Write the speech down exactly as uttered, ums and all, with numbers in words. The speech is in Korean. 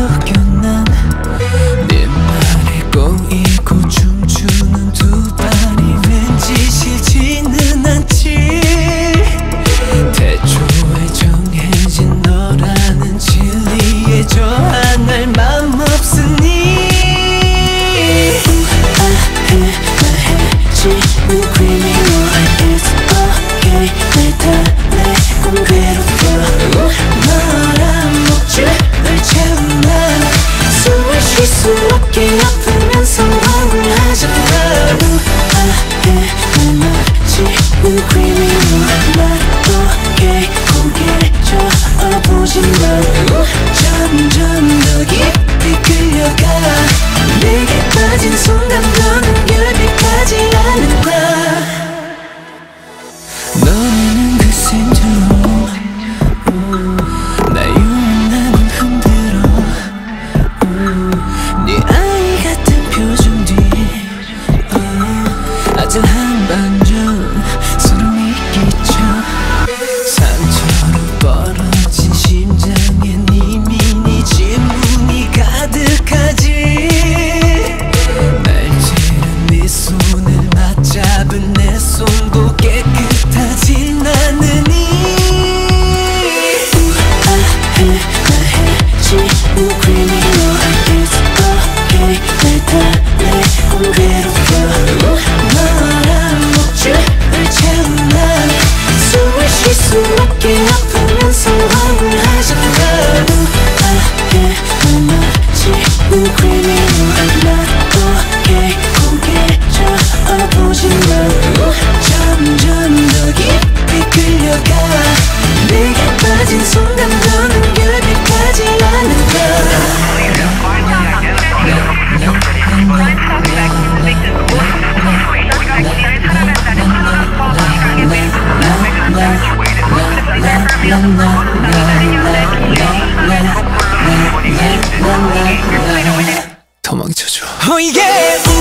속여 난 네 말에 꼬이고 춤추는 두 발이 왠지 싫지는 않지. 태초에 정해진 너라는 진리에 저 하나의 맘 없으니 우아해 말해지는 creamy boy it's okay 내 달래곤 괴롭혀 너란 목줄을 채운 난 숨을 쉴 수 없게 아프면서 맘을 하잖아. 우아해 날 마치는 creamy boy 말 고개를 저어보지만 점점 더 깊이 끌려가. 내게 빠진 순간 너는 결핍하지 않는다. 너는 그 신처럼 나 유난히 흔들어. 네 아이 같은 표정 뒤에 아주 한반전 소름이 끼쳐. 상처로 벌어진 심장엔 이미 네 질문이 가득하지. 날 찌른 네 손을 맞잡은 내 손도 깨끗하진 않으니 우아해 말해지는 creamy boy it's okay 내 달래곤 괴롭혀 너란 목줄을 채운 난 숨을 쉴 수 없게 아프면서 화를 하잖아. 우아해 날 마치는 creamy boy 말 고개 저어보지만 점점 더 깊이 끌려가. 내게 빠진 순간 너는 결핍하지 않는다. 도망쳐줘. Oh yeah.